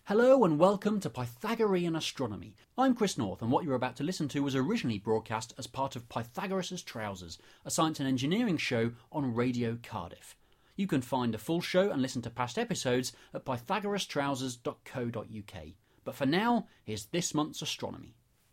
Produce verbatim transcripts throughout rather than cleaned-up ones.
Hello and welcome to Pythagorean Astronomy. I'm Chris North, and what you're about to listen to was originally broadcast as part of Pythagoras' Trousers, a science and engineering show on Radio Cardiff. You can find a full show and listen to past episodes at pythagoras trousers dot co dot uk. But for now, here's this month's astronomy.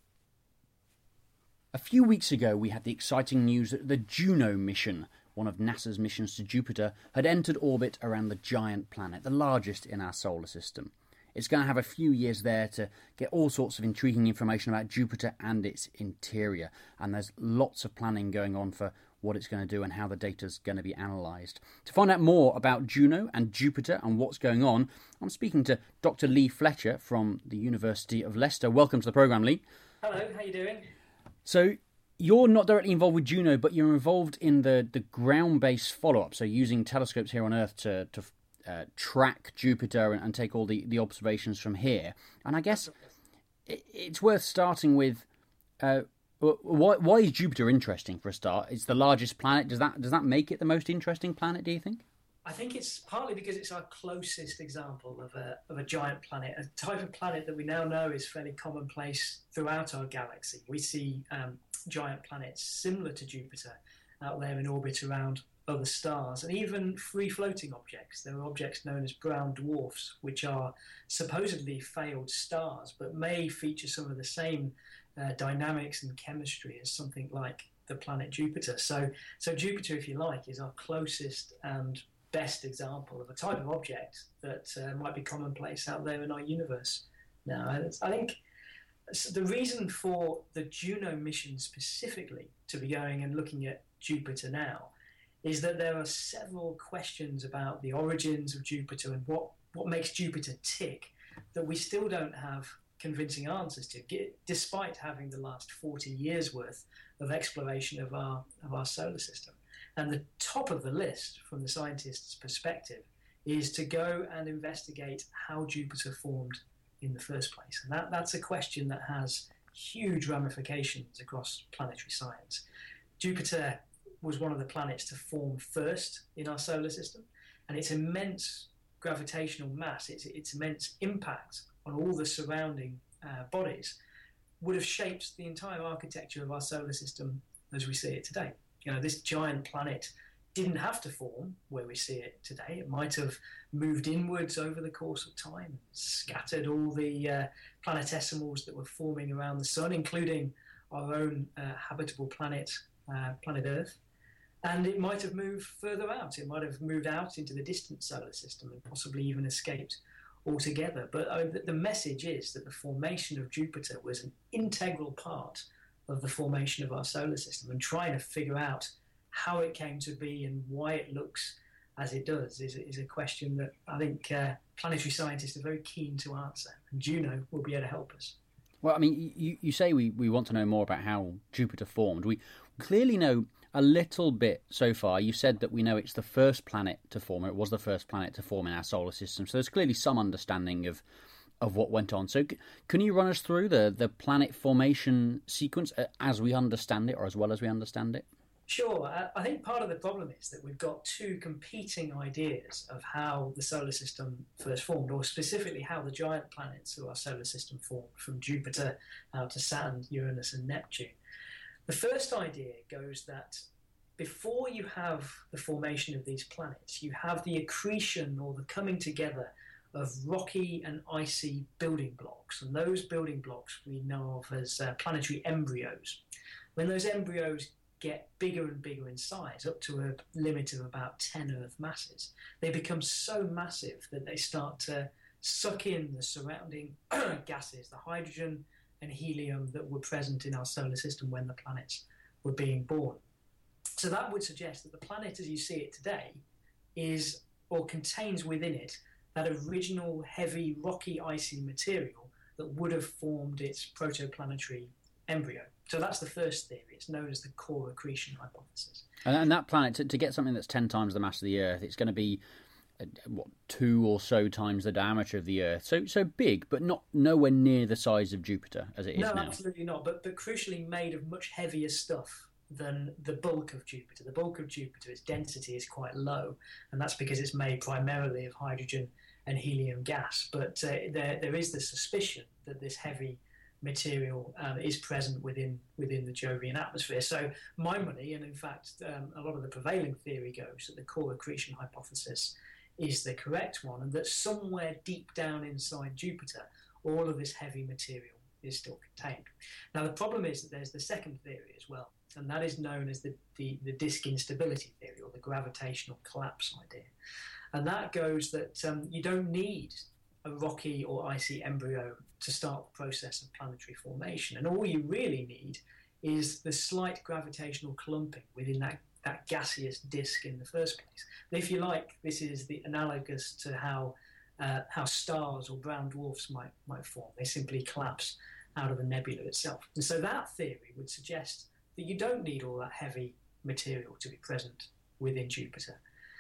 A few weeks ago we had the exciting news that the Juno mission, one of NASA's missions to Jupiter, had entered orbit around the giant planet, the largest in our solar system. It's going to have a few years there to get all sorts of intriguing information about Jupiter and its interior. And there's lots of planning going on for what it's going to do and how the data's going to be analysed. To find out more about Juno and Jupiter and what's going on, I'm speaking to Doctor Lee Fletcher from the University of Leicester. Welcome to the programme, Lee. Hello, how you doing? So, you're not directly involved with Juno, but you're involved in the, the ground-based follow-up, so using telescopes here on Earth to... to Uh, track Jupiter and, and take all the, the observations from here. And I guess it, it's worth starting with uh, why, why is Jupiter interesting for a start? It's the largest planet. Does that does that make it the most interesting planet, do you think? I think it's partly because it's our closest example of a of a giant planet, a type of planet that we now know is fairly commonplace throughout our galaxy. We see um, giant planets similar to Jupiter out there in orbit around other stars, and even free-floating objects. There are objects known as brown dwarfs, which are supposedly failed stars, but may feature some of the same uh, dynamics and chemistry as something like the planet Jupiter. So, so Jupiter, if you like, is our closest and best example of a type of object that uh, might be commonplace out there in our universe now. And I think the reason for the Juno mission specifically to be going and looking at Jupiter now is that there are several questions about the origins of Jupiter and what, what makes Jupiter tick that we still don't have convincing answers to, despite having the last forty years worth of exploration of our, of our solar system. And the top of the list, from the scientists' perspective, is to go and investigate how Jupiter formed in the first place. And that, that's a question that has huge ramifications across planetary science. Jupiter was one of the planets to form first in our solar system, and its immense gravitational mass, its, its immense impact on all the surrounding uh, bodies would have shaped the entire architecture of our solar system as we see it today. You know, this giant planet didn't have to form where we see it today. It might have moved inwards over the course of time, scattered all the uh, planetesimals that were forming around the sun, including our own uh, habitable planet, uh, planet Earth. And it might have moved further out. It might have moved out into the distant solar system and possibly even escaped altogether. But uh, the message is that the formation of Jupiter was an integral part of the formation of our solar system, and trying to figure out how it came to be and why it looks as it does is, is a question that I think uh, planetary scientists are very keen to answer, and Juno will be able to help us. Well, I mean, you, you say we, we want to know more about how Jupiter formed. We clearly know a little bit so far. You said that we know it's the first planet to form, or it was the first planet to form in our solar system. So there's clearly some understanding of of what went on. So c- can you run us through the, the planet formation sequence as we understand it, or as well as we understand it? Sure. I think part of the problem is that we've got two competing ideas of how the solar system first formed, or specifically how the giant planets of our solar system formed, from Jupiter out to Saturn, Uranus and Neptune. The first idea goes that before you have the formation of these planets, you have the accretion or the coming together of rocky and icy building blocks. And those building blocks we know of as uh, planetary embryos. When those embryos get bigger and bigger in size, up to a limit of about ten Earth masses, they become so massive that they start to suck in the surrounding gases, the hydrogen and helium that were present in our solar system when the planets were being born. So that would suggest that the planet as you see it today is, or contains within it, that original heavy, rocky, icy material that would have formed its protoplanetary embryo. So that's the first theory. It's known as the core accretion hypothesis. And, and that planet, to, to get something that's ten times the mass of the Earth, it's going to be what, two or so times the diameter of the Earth. So so big, but not nowhere near the size of Jupiter as it is no, now. No, absolutely not. But but crucially made of much heavier stuff than the bulk of Jupiter. The bulk of Jupiter, its density is quite low, and that's because it's made primarily of hydrogen and helium gas. But uh, there, there is the suspicion that this heavy material um, is present within within the Jovian atmosphere. So my money, and in fact um, a lot of the prevailing theory goes that the core accretion hypothesis is the correct one, and that somewhere deep down inside Jupiter, all of this heavy material is still contained. Now the problem is that there's the second theory as well, and that is known as the, the, the disk instability theory, or the gravitational collapse idea. And that goes that um, you don't need a rocky or icy embryo to start the process of planetary formation. And all you really need is the slight gravitational clumping within that, that gaseous disk in the first place. But if you like, this is the analogous to how uh, how stars or brown dwarfs might, might form. They simply collapse out of the nebula itself. And so that theory would suggest that you don't need all that heavy material to be present within Jupiter.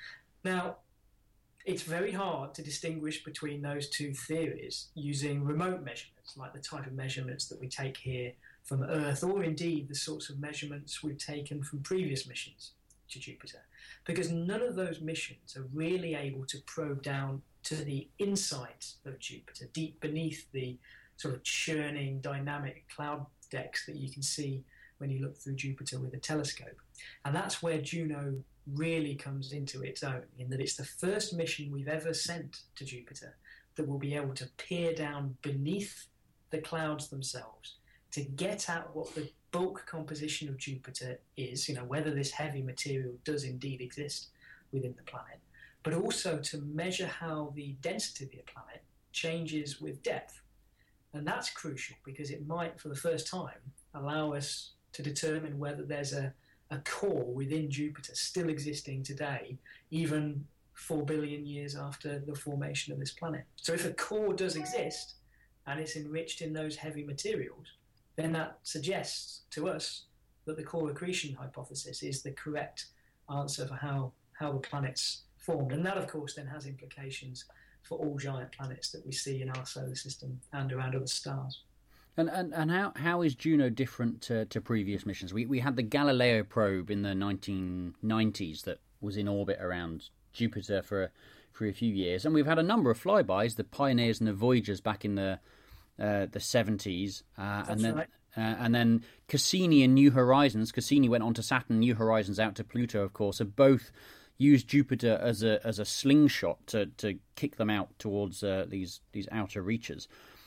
Now, it's very hard to distinguish between those two theories using remote measurements, like the type of measurements that we take here from Earth, or indeed the sorts of measurements we've taken from previous missions to Jupiter, because none of those missions are really able to probe down to the insides of Jupiter, deep beneath the sort of churning, dynamic cloud decks that you can see when you look through Jupiter with a telescope. And that's where Juno really comes into its own, in that it's the first mission we've ever sent to Jupiter that will be able to peer down beneath the clouds themselves to get at what the bulk composition of Jupiter is, you know, whether this heavy material does indeed exist within the planet, but also to measure how the density of the planet changes with depth. And that's crucial because it might, for the first time, allow us to determine whether there's a, a core within Jupiter still existing today, even four billion years after the formation of this planet. So if a core does exist and it's enriched in those heavy materials, then that suggests to us that the core accretion hypothesis is the correct answer for how, how the planets formed. And that, of course, then has implications for all giant planets that we see in our solar system and around other stars. And and, and how, how is Juno different to, to previous missions? We we had the Galileo probe in the nineteen nineties that was in orbit around Jupiter for a, for a few years, and we've had a number of flybys, the Pioneers and the Voyagers back in the uh, the seventies, uh, and then. Right. Uh, and then Cassini and New Horizons. Cassini went on to Saturn, New Horizons out to Pluto, of course, have both used Jupiter as a as a slingshot to, to kick them out towards uh, these these outer reaches.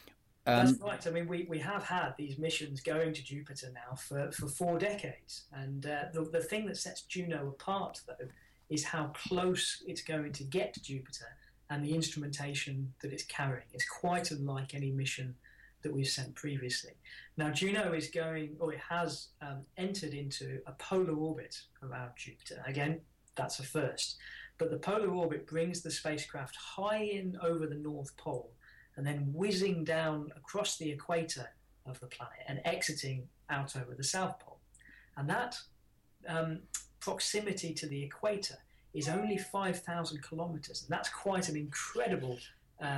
Um, That's right. I mean, we, we have had these missions going to Jupiter now for, for four decades. And uh, the, the thing that sets Juno apart, though, is how close it's going to get to Jupiter and the instrumentation that it's carrying. It's quite unlike any mission that we've sent previously. Now, Juno is going, or it has um, entered into a polar orbit around Jupiter. Again, that's a first. But the polar orbit brings the spacecraft high in over the North Pole and then whizzing down across the equator of the planet and exiting out over the South Pole. And that um, proximity to the equator is only five thousand kilometers. And that's quite an incredible uh,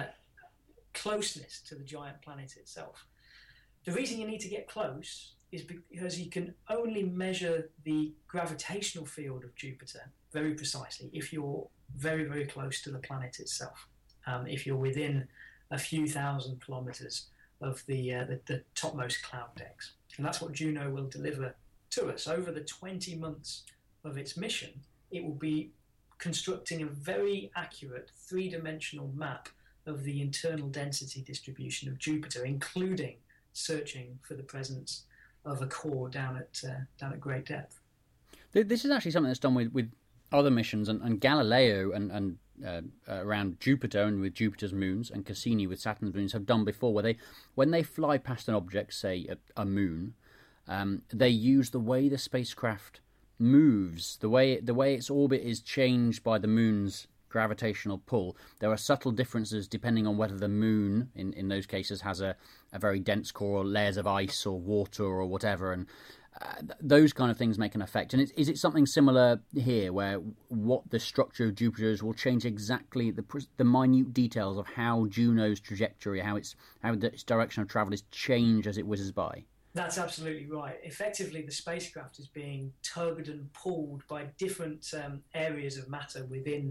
closeness to the giant planet itself. The reason you need to get close is because you can only measure the gravitational field of Jupiter very precisely if you're very, very close to the planet itself. Um, if you're within a few thousand kilometers of the, uh, the the topmost cloud decks. And that's what Juno will deliver to us. Over the twenty months of its mission, it will be constructing a very accurate three-dimensional map of the internal density distribution of Jupiter, including searching for the presence of a core down at uh, down at great depth. This is actually something that's done with, with other missions, and, and Galileo and, and uh, around Jupiter and with Jupiter's moons, and Cassini with Saturn's moons have done before, where they, when they fly past an object, say a, a moon, um, they use the way the spacecraft moves, the way the way its orbit is changed by the moon's gravitational pull. There are subtle differences depending on whether the moon, in, in those cases, has a, a very dense core or layers of ice or water or whatever, and uh, those kind of things make an effect. And is, is it something similar here, where what the structure of Jupiter is will change exactly the the minute details of how Juno's trajectory, how its how its direction of travel is changed as it whizzes by? That's absolutely right. Effectively, the spacecraft is being tugged and pulled by different um, areas of matter within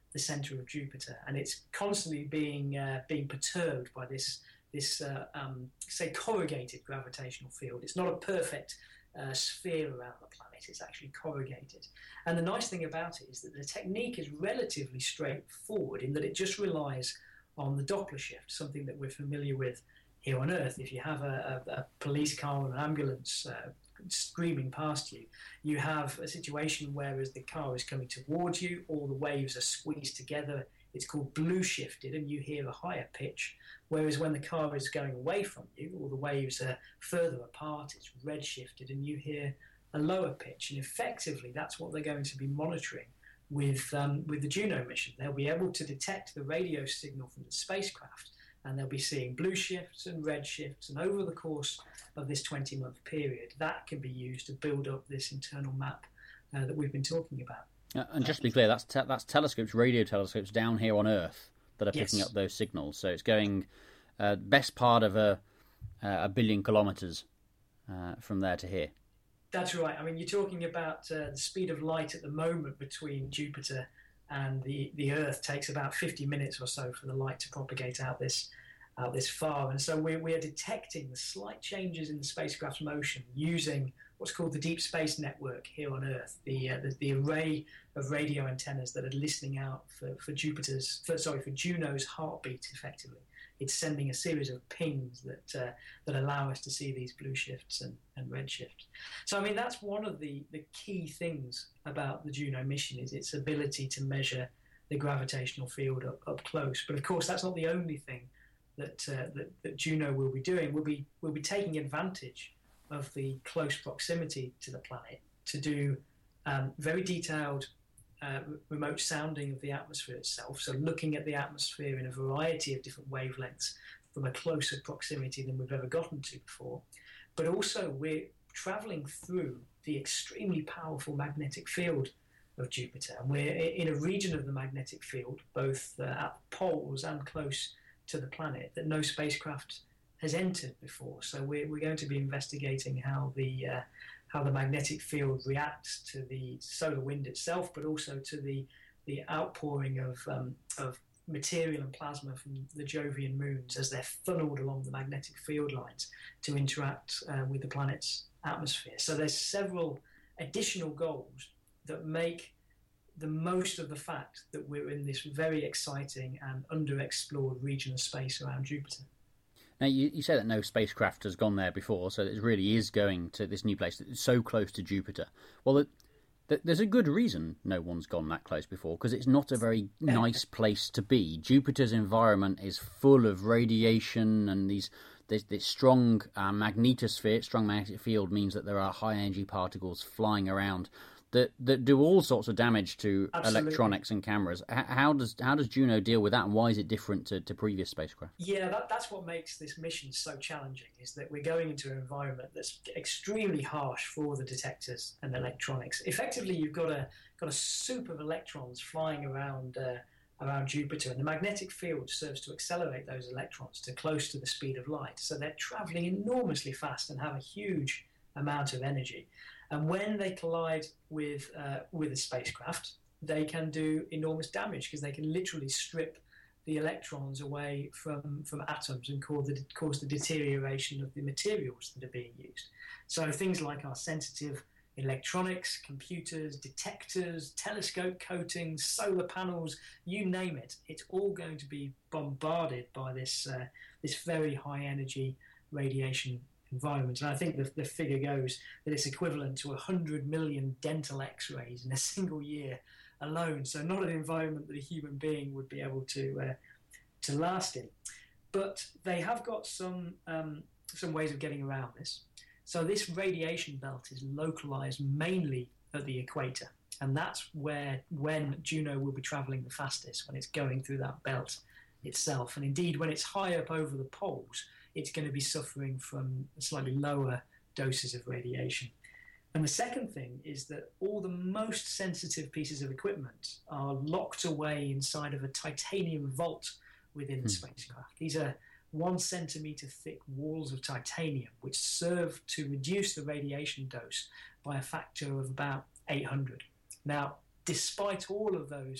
the centre of Jupiter, and it's constantly being uh, being perturbed by this this uh, um, say corrugated gravitational field. It's not a perfect uh, sphere around the planet; it's actually corrugated. And the nice thing about it is that the technique is relatively straightforward in that it just relies on the Doppler shift, something that we're familiar with here on Earth. If you have a, a, a police car or an ambulance uh, screaming past you, you have a situation where as the car is coming towards you, all the waves are squeezed together. It's called blue shifted, and you hear a higher pitch. Whereas when the car is going away from you, all the waves are further apart, it's red shifted, and you hear a lower pitch. And effectively, that's what they're going to be monitoring with um, with the Juno mission. They'll be able to detect the radio signal from the spacecraft, and they'll be seeing blue shifts and red shifts. And over the course of this twenty-month period, that can be used to build up this internal map uh, that we've been talking about. Uh, and just to be clear, that's te- that's telescopes, radio telescopes down here on Earth that are picking Yes. up those signals. So it's going uh, best part of a uh, a billion kilometres uh, from there to here. That's right. I mean, you're talking about uh, the speed of light at the moment between Jupiter and the, the Earth takes about fifty minutes or so for the light to propagate out this out this far. And so we're, we're detecting the slight changes in the spacecraft's motion using what's called the Deep Space Network here on Earth, the uh, the, the array of radio antennas that are listening out for, for Jupiter's, for, sorry, for Juno's heartbeat, effectively. It's sending a series of pings that uh, that allow us to see these blue shifts and, and red shifts. So, I mean, that's one of the, the key things about the Juno mission is its ability to measure the gravitational field up, up close. But, of course, that's not the only thing that, uh, that that Juno will be doing. We'll be, we'll be taking advantage of the close proximity to the planet to do um, very detailed Uh, remote sounding of the atmosphere itself, so looking at the atmosphere in a variety of different wavelengths from a closer proximity than we've ever gotten to before. But also we're travelling through the extremely powerful magnetic field of Jupiter, and we're in a region of the magnetic field, both uh, at the poles and close to the planet, that no spacecraft has entered before. So we're, we're going to be investigating how the uh, how the magnetic field reacts to the solar wind itself, but also to the the outpouring of um, of material and plasma from the Jovian moons as they're funneled along the magnetic field lines to interact uh, with the planet's atmosphere. So there's several additional goals that make the most of the fact that we're in this very exciting and underexplored region of space around Jupiter. Now, you, you say that no spacecraft has gone there before, so it really is going to this new place that's so close to Jupiter. Well, it, th- there's a good reason no one's gone that close before, because it's not a very nice place to be. Jupiter's environment is full of radiation, and these this, this strong uh, magnetosphere, strong magnetic field, means that there are high-energy particles flying around that that do all sorts of damage to Absolutely. electronics and cameras. H- how does how does Juno deal with that, and why is it different to, to previous spacecraft? Yeah, that, that's what makes this mission so challenging, is that we're going into an environment that's extremely harsh for the detectors and electronics. Effectively, you've got a got a soup of electrons flying around uh, around Jupiter, and the magnetic field serves to accelerate those electrons to close to the speed of light. So they're traveling enormously fast and have a huge amount of energy. And when they collide with uh, with a spacecraft, they can do enormous damage, because they can literally strip the electrons away from, from atoms and cause the, cause the deterioration of the materials that are being used. So things like our sensitive electronics, computers, detectors, telescope coatings, solar panels, you name it, it's all going to be bombarded by this uh, this very high energy radiation environment. And I think the, the figure goes that it's equivalent to one hundred million dental x-rays in a single year alone. So not an environment that a human being would be able to uh, to last in. But they have got some um, some ways of getting around this. So this radiation belt is localized mainly at the equator, and that's where when Juno will be traveling the fastest, when it's going through that belt itself. And indeed, when it's high up over the poles, it's going to be suffering from slightly lower doses of radiation. And the second thing is that all the most sensitive pieces of equipment are locked away inside of a titanium vault within the spacecraft. These are one centimetre thick walls of titanium, which serve to reduce the radiation dose by a factor of about eight hundred. Now, despite all of those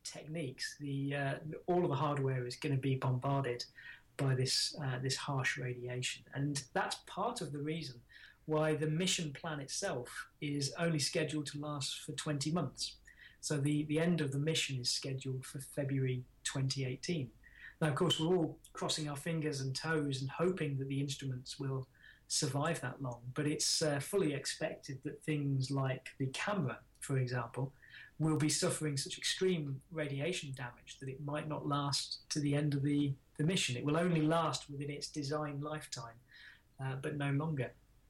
techniques, the uh, all of the hardware is going to be bombarded by this uh, this harsh radiation, and that's part of the reason why the mission plan itself is only scheduled to last for twenty months. So the, the end of the mission is scheduled for February twenty eighteen. Now, of course, we're all crossing our fingers and toes and hoping that the instruments will survive that long, but it's uh, fully expected that things like the camera, for example, will be suffering such extreme radiation damage that it might not last to the end of the, the mission. It will only last within its design lifetime, uh, but no longer.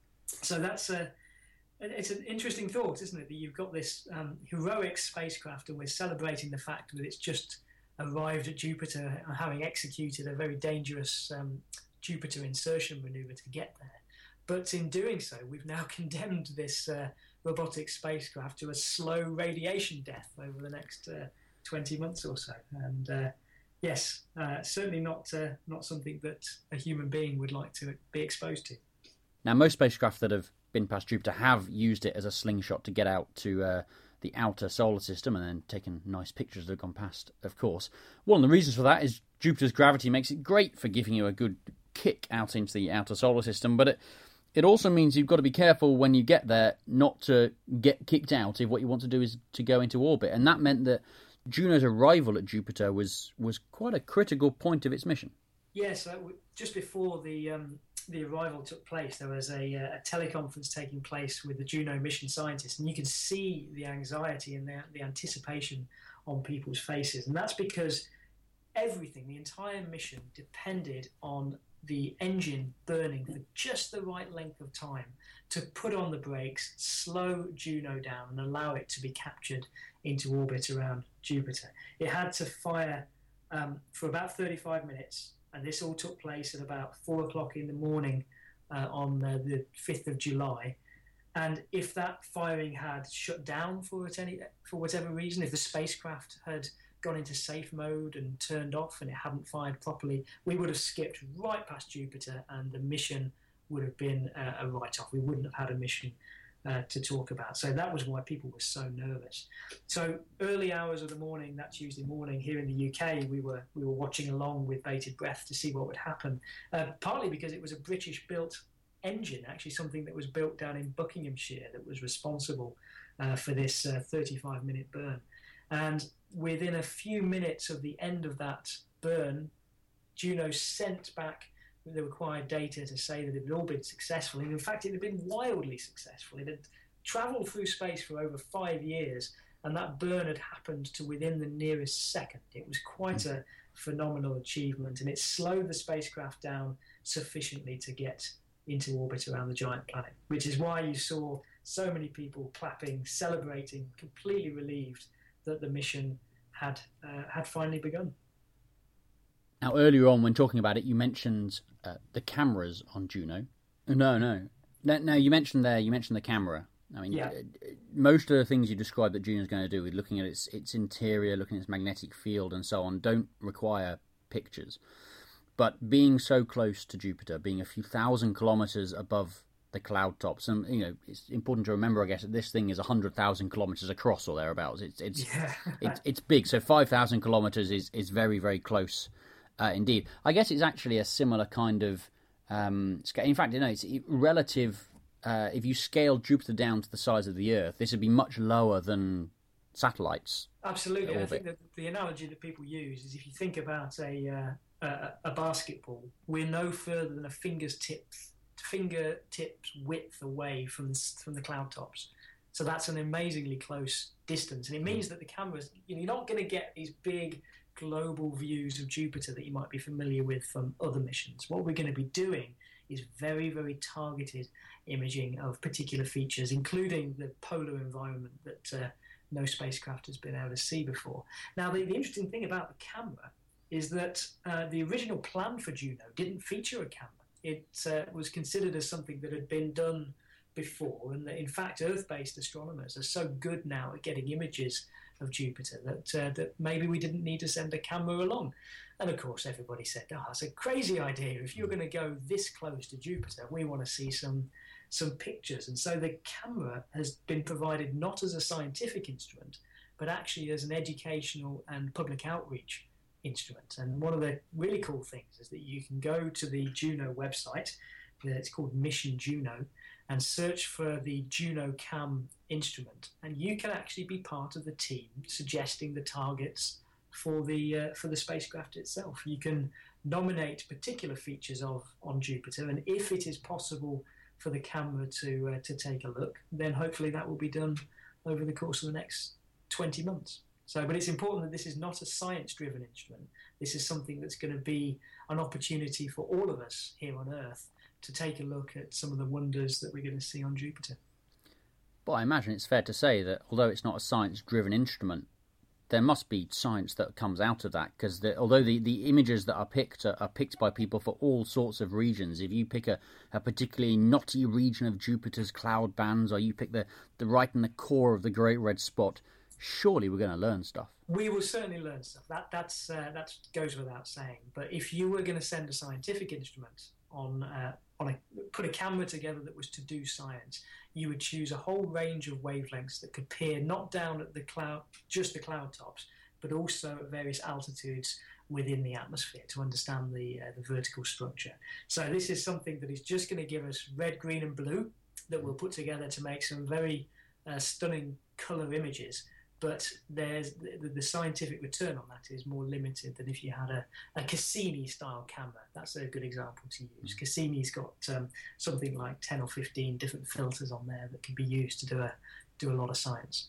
So that's a, it's an interesting thought, isn't it, that you've got this um, heroic spacecraft and we're celebrating the fact that it's just arrived at Jupiter, having executed a very dangerous um, Jupiter insertion maneuver to get there. But in doing so, we've now condemned this uh, robotic spacecraft to a slow radiation death over the next uh, twenty months or so. And uh, yes, uh, certainly not uh, not something that a human being would like to be exposed to. Now, most spacecraft that have been past Jupiter have used it as a slingshot to get out to uh, the outer solar system and then taken nice pictures that have gone past, of course. One of the reasons for that is Jupiter's gravity makes it great for giving you a good kick out into the outer solar system, but it, it also means you've got to be careful when you get there not to get kicked out if what you want to do is to go into orbit. And that meant that Juno's arrival at Jupiter was, was quite a critical point of its mission. Yes, uh, just before the um, the arrival took place, there was a, a teleconference taking place with the Juno mission scientists, and you can see the anxiety and the, the anticipation on people's faces. And that's because everything, the entire mission, depended on the engine burning for just the right length of time to put on the brakes, slow Juno down, and allow it to be captured into orbit around Jupiter. It had to fire um, for about thirty-five minutes. And this all took place at about four o'clock in the morning uh, on uh, the fifth of July. And if that firing had shut down for, any, for whatever reason, if the spacecraft had gone into safe mode and turned off and it hadn't fired properly, we would have skipped right past Jupiter and the mission would have been uh, a write-off. We wouldn't have had a mission Uh, to talk about. So that was why people were so nervous. So early hours of the morning, that Tuesday morning, here in the U K, we were we were watching along with bated breath to see what would happen. Uh, partly because it was a British-built engine, actually something that was built down in Buckinghamshire that was responsible uh, for this uh, thirty-five minute burn. And within a few minutes of the end of that burn, Juno sent back the required data to say that it had all been successful. And in fact, it had been wildly successful. It had travelled through space for over five years, and that burn had happened to within the nearest second. It was quite a phenomenal achievement, and it slowed the spacecraft down sufficiently to get into orbit around the giant planet, which is why you saw so many people clapping, celebrating, completely relieved that the mission had uh, had finally begun. Now, earlier on, when talking about it, you mentioned uh, the cameras on Juno. No, no, no, no. You mentioned there. You mentioned the camera. I mean, yeah. most of the things you described that Juno's going to do, with looking at its its interior, looking at its magnetic field, and so on, don't require pictures. But being so close to Jupiter, being a few thousand kilometers above the cloud tops, and you know, it's important to remember, I guess, that this thing is a hundred thousand kilometers across or thereabouts. It's it's yeah. it's, it's big. So five thousand kilometers is is very very close. Uh, indeed. I guess it's actually a similar kind of um, scale. In fact, you know, it's relative. Uh, if you scale Jupiter down to the size of the Earth, this would be much lower than satellites. Absolutely. I think that the analogy that people use is if you think about a, uh, a, a basketball, we're no further than a finger's tip, fingertips width away from, from the cloud tops. So that's an amazingly close distance. And it means that the cameras, you know, you're not going to get these big global views of Jupiter that you might be familiar with from other missions. What we're going to be doing is very, very targeted imaging of particular features, including the polar environment that uh, no spacecraft has been able to see before. Now, the, the interesting thing about the camera is that uh, the original plan for Juno didn't feature a camera. It uh, was considered as something that had been done before, and that in fact Earth-based astronomers are so good now at getting images of Jupiter that uh, that maybe we didn't need to send a camera along. And of course everybody said, oh, that's a crazy idea. If you're going to go this close to Jupiter, we want to see some some pictures. And so the camera has been provided not as a scientific instrument, but actually as an educational and public outreach instrument. And one of the really cool things is that you can go to the Juno website, it's called Mission Juno, and search for the JunoCam instrument, and you can actually be part of the team suggesting the targets for the uh, for the spacecraft itself. You can nominate particular features of on Jupiter, and if it is possible for the camera to uh, to take a look, then hopefully that will be done over the course of the next twenty months. So, but it's important that this is not a science-driven instrument. This is something that's going to be an opportunity for all of us here on Earth to take a look at some of the wonders that we're going to see on Jupiter. But I imagine it's fair to say that although it's not a science-driven instrument, there must be science that comes out of that, because although the, the images that are picked are, are picked by people for all sorts of regions, if you pick a, a particularly knotty region of Jupiter's cloud bands, or you pick the, the right in the core of the Great Red Spot, surely we're going to learn stuff. We will certainly learn stuff. That that's uh, that goes without saying. But if you were going to send a scientific instrument on uh, on a put a camera together that was to do science, you would choose a whole range of wavelengths that could peer not down at the cloud, just the cloud tops, but also at various altitudes within the atmosphere to understand the uh, the vertical structure. So this is something that is just going to give us red, green, and blue that we'll put together to make some very uh, stunning color images. But there's the, the scientific return on that is more limited than if you had a, a Cassini-style camera. That's a good example to use. Cassini's got um, something like ten or fifteen different filters on there that can be used to do a do a lot of science.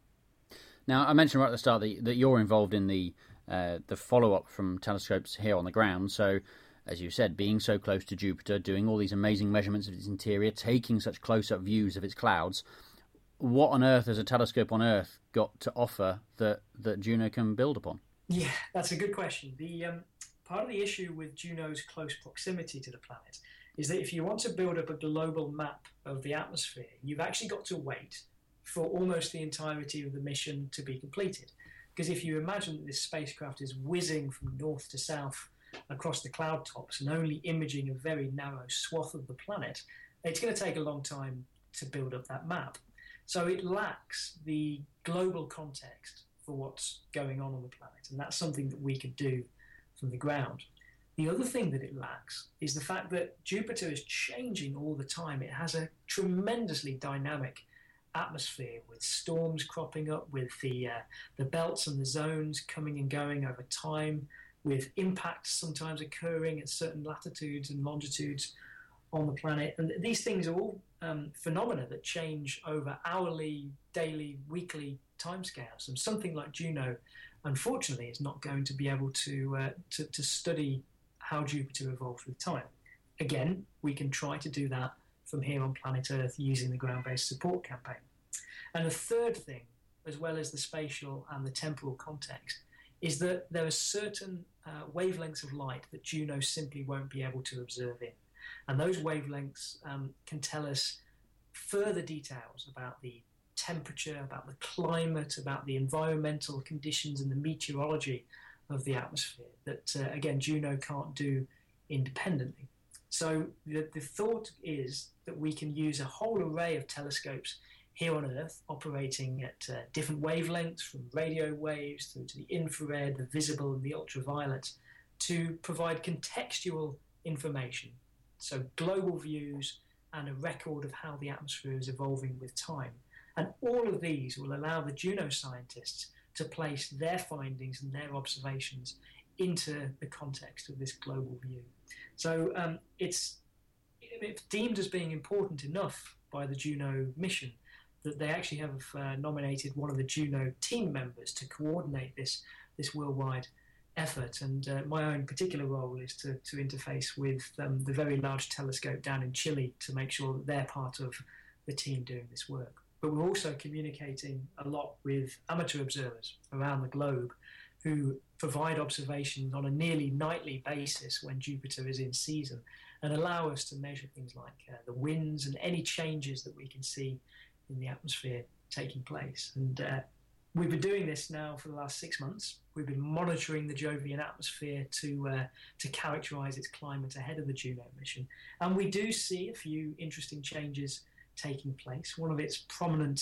Now, I mentioned right at the start that, that you're involved in the uh, the follow-up from telescopes here on the ground. So, as you said, being so close to Jupiter, doing all these amazing measurements of its interior, taking such close-up views of its clouds, what on earth has a telescope on Earth got to offer that, that Juno can build upon? Yeah, that's a good question. The um, part of the issue with Juno's close proximity to the planet is that if you want to build up a global map of the atmosphere, you've actually got to wait for almost the entirety of the mission to be completed. Because if you imagine that this spacecraft is whizzing from north to south across the cloud tops and only imaging a very narrow swath of the planet, it's going to take a long time to build up that map. So it lacks the global context for what's going on on the planet, and that's something that we could do from the ground. The other thing that it lacks is the fact that Jupiter is changing all the time. It has a tremendously dynamic atmosphere with storms cropping up, with the uh, the belts and the zones coming and going over time, with impacts sometimes occurring at certain latitudes and longitudes on the planet. And these things are all um, phenomena that change over hourly, daily, weekly timescales. And something like Juno, unfortunately, is not going to be able to, uh, to, to study how Jupiter evolves with time. Again, we can try to do that from here on planet Earth using the ground-based support campaign. And the third thing, as well as the spatial and the temporal context, is that there are certain uh, wavelengths of light that Juno simply won't be able to observe in. And those wavelengths um, can tell us further details about the temperature, about the climate, about the environmental conditions and the meteorology of the atmosphere that, uh, again, Juno can't do independently. So the, the thought is that we can use a whole array of telescopes here on Earth operating at uh, different wavelengths, from radio waves through to the infrared, the visible and the ultraviolet, to provide contextual information. So global views and a record of how the atmosphere is evolving with time. And all of these will allow the Juno scientists to place their findings and their observations into the context of this global view. So um, it's, it's deemed as being important enough by the Juno mission that they actually have uh, nominated one of the Juno team members to coordinate this, this worldwide effort. And uh, my own particular role is to, to interface with um, the very large telescope down in Chile to make sure that they're part of the team doing this work. But we're also communicating a lot with amateur observers around the globe who provide observations on a nearly nightly basis when Jupiter is in season and allow us to measure things like uh, the winds and any changes that we can see in the atmosphere taking place. And uh, we've been doing this now for the last six months. We've been monitoring the Jovian atmosphere to uh, to characterize its climate ahead of the Juno mission. And we do see a few interesting changes taking place. One of its prominent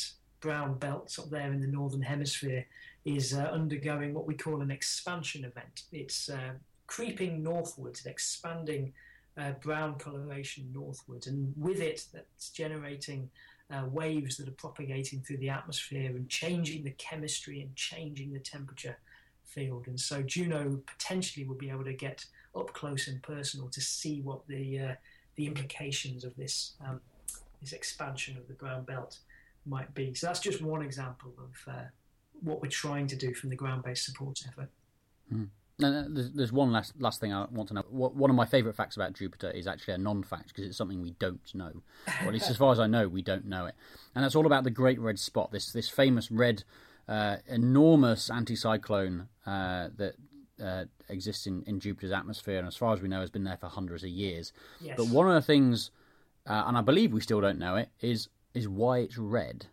brown belt up there in the northern hemisphere is uh, undergoing what we call an expansion event. It's uh, creeping northwards, expanding uh, brown coloration northwards, and with it, that's generating uh, waves that are propagating through the atmosphere and changing the chemistry and changing the temperature field. And so Juno potentially will be able to get up close and personal to see what the uh, the implications of this um, this expansion of the brown belt might be. So that's just one example of uh, what we're trying to do from the ground-based support effort. Mm. No, there's, there's one last last thing I want to know. One of my favourite facts about Jupiter is actually a non-fact because it's something we don't know, or at least as far as I know, we don't know it. And that's all about the Great Red Spot, this this famous red, uh, enormous anticyclone uh, that uh, exists in, in Jupiter's atmosphere, and as far as we know, has been there for hundreds of years. Yes. But one of the things, uh, and I believe we still don't know it, is is why it's red.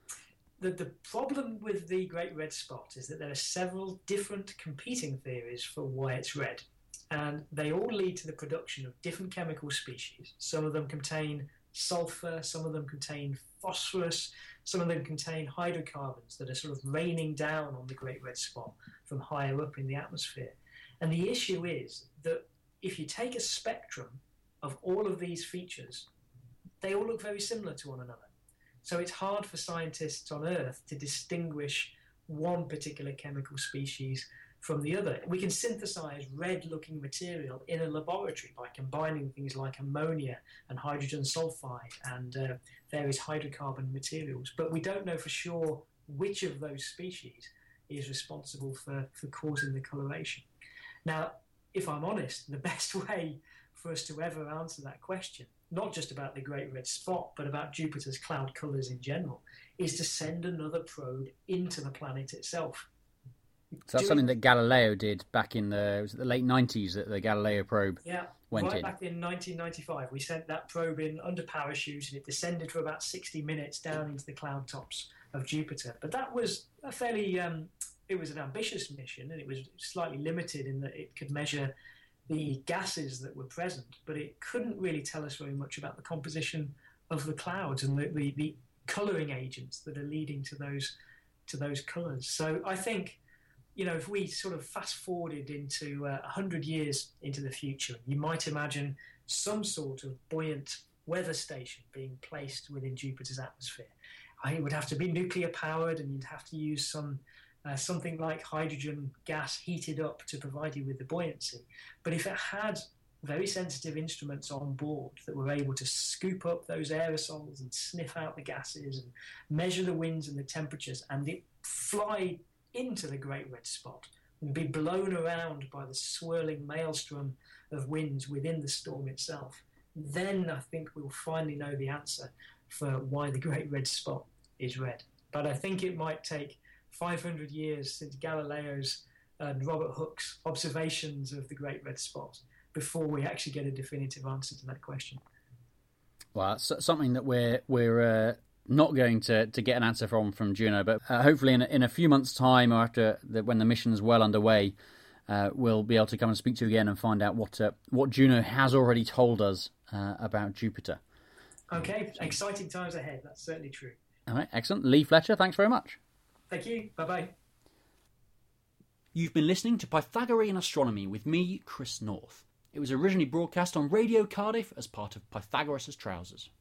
The, the problem with the Great Red Spot is that there are several different competing theories for why it's red, and they all lead to the production of different chemical species. Some of them contain sulfur, some of them contain phosphorus, some of them contain hydrocarbons that are sort of raining down on the Great Red Spot from higher up in the atmosphere. And the issue is that if you take a spectrum of all of these features, they all look very similar to one another. So it's hard for scientists on Earth to distinguish one particular chemical species from the other. We can synthesize red-looking material in a laboratory by combining things like ammonia and hydrogen sulfide and uh, various hydrocarbon materials, but we don't know for sure which of those species is responsible for, for causing the coloration. Now, if I'm honest, the best way for us to ever answer that question, not just about the Great Red Spot, but about Jupiter's cloud colours in general, is to send another probe into the planet itself. So that's Doing, something that Galileo did back in the, was it the late nineties that the Galileo probe yeah, went right in? Back in nineteen ninety-five. We sent that probe in under parachute, and it descended for about sixty minutes down into the cloud tops of Jupiter. But that was a fairly, um, it was an ambitious mission, and it was slightly limited in that it could measure the gases that were present, but it couldn't really tell us very much about the composition of the clouds and the, the, the colouring agents that are leading to those to those colours. So I think, you know, if we sort of fast forwarded into uh, one hundred years into the future, you might imagine some sort of buoyant weather station being placed within Jupiter's atmosphere. I, it would have to be nuclear powered, and you'd have to use some Uh, something like hydrogen gas heated up to provide you with the buoyancy. But if it had very sensitive instruments on board that were able to scoop up those aerosols and sniff out the gases and measure the winds and the temperatures, and it fly into the Great Red Spot and be blown around by the swirling maelstrom of winds within the storm itself, then I think we'll finally know the answer for why the Great Red Spot is red. But I think it might take five hundred years since Galileo's and Robert Hooke's observations of the Great Red Spot before we actually get a definitive answer to that question. Well, it's something that we're we're uh, not going to, to get an answer from from Juno, but uh, hopefully in a, in a few months' time, or after the, when the mission's well underway, uh, we'll be able to come and speak to you again and find out what uh, what Juno has already told us uh, about Jupiter. Okay, exciting times ahead. That's certainly true. All right, excellent. Lee Fletcher, thanks very much. Thank you. Bye-bye. You've been listening to Pythagorean Astronomy with me, Chris North. It was originally broadcast on Radio Cardiff as part of Pythagoras' Trousers.